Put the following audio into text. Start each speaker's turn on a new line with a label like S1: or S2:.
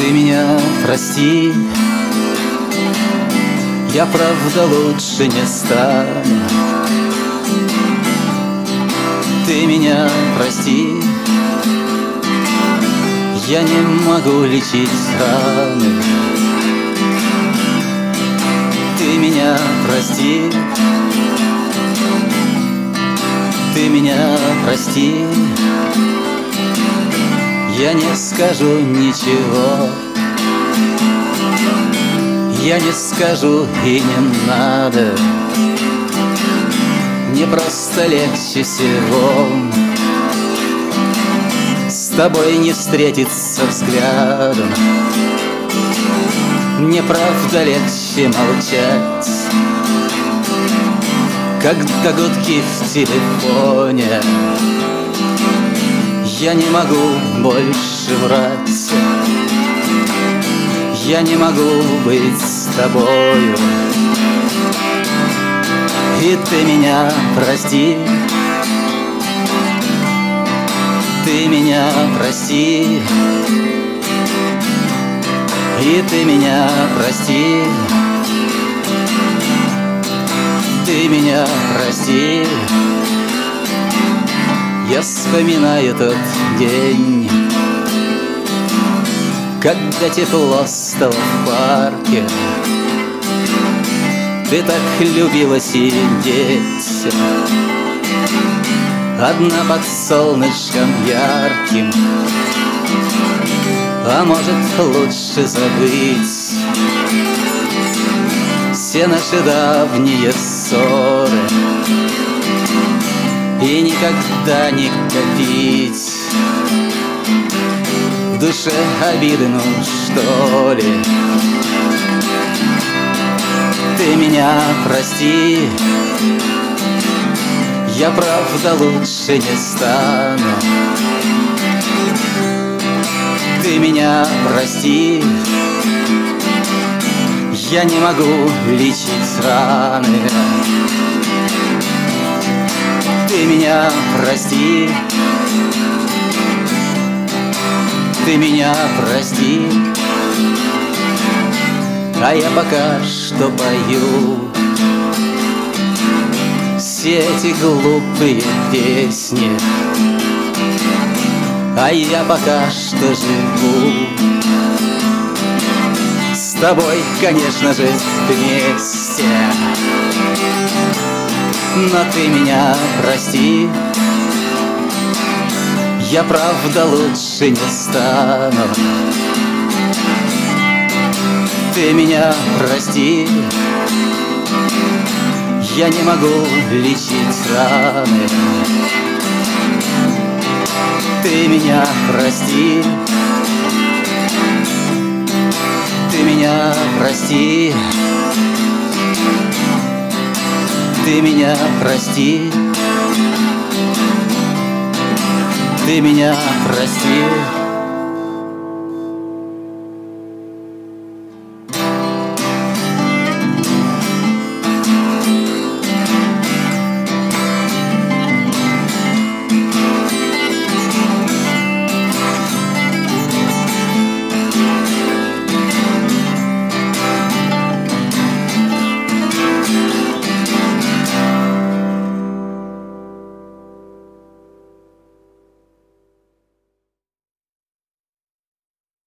S1: Ты меня прости, я правда лучше не стану. Ты меня прости, я не могу лечить раны. Ты меня прости, ты меня прости, я не скажу ничего. Я не скажу и не надо, мне просто легче всего с тобой не встретиться взглядом. Мне правда легче молчать, когда гудки в телефоне. Я не могу больше врать, я не могу быть с тобою. И ты меня прости, ты меня прости, и ты меня прости, ты меня прости. Я вспоминаю тот день, когда тепло стало в парке. Ты так любила сидеть одна под солнышком ярким. А может, лучше забыть все наши давние ссоры и никогда не копить в душе обиды, ну что ли. Ты меня прости, я правда лучше не стану. Ты меня прости, я не могу лечить раны. Ты меня прости, ты меня прости, а я пока что пою все эти глупые песни. А я пока что живу с тобой, конечно же, вместе. Но ты меня прости, я правда лучше не стану. Ты меня прости, я не могу лечить раны. Ты меня прости, ты меня прости, ты меня прости, ты меня прости.